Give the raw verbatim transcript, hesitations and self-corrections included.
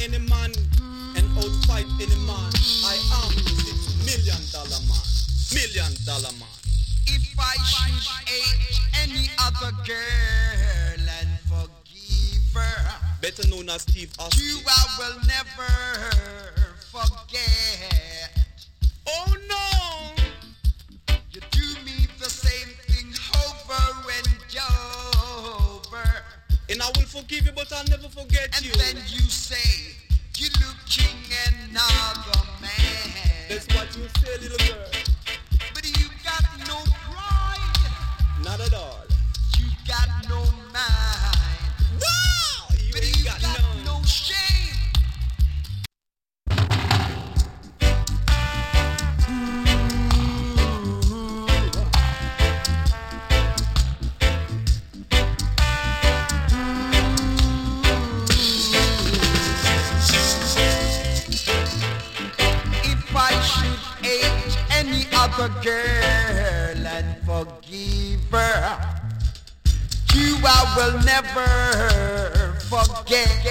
any man and outfight any man. I am six million dollar man. Million dollar man. If I should hate any other girl and forgive her, better known as Steve Austin, you I will never forget. Oh no! You do me the same thing over and over. And I will forgive you, but I'll never forget and you. And then you say, you looking another man. That's what you say, little girl. But you got no pride. Not at all. You got no mind. No! You but ain't you got, got none. no shame. Other girl and forgive her, you I will never forget.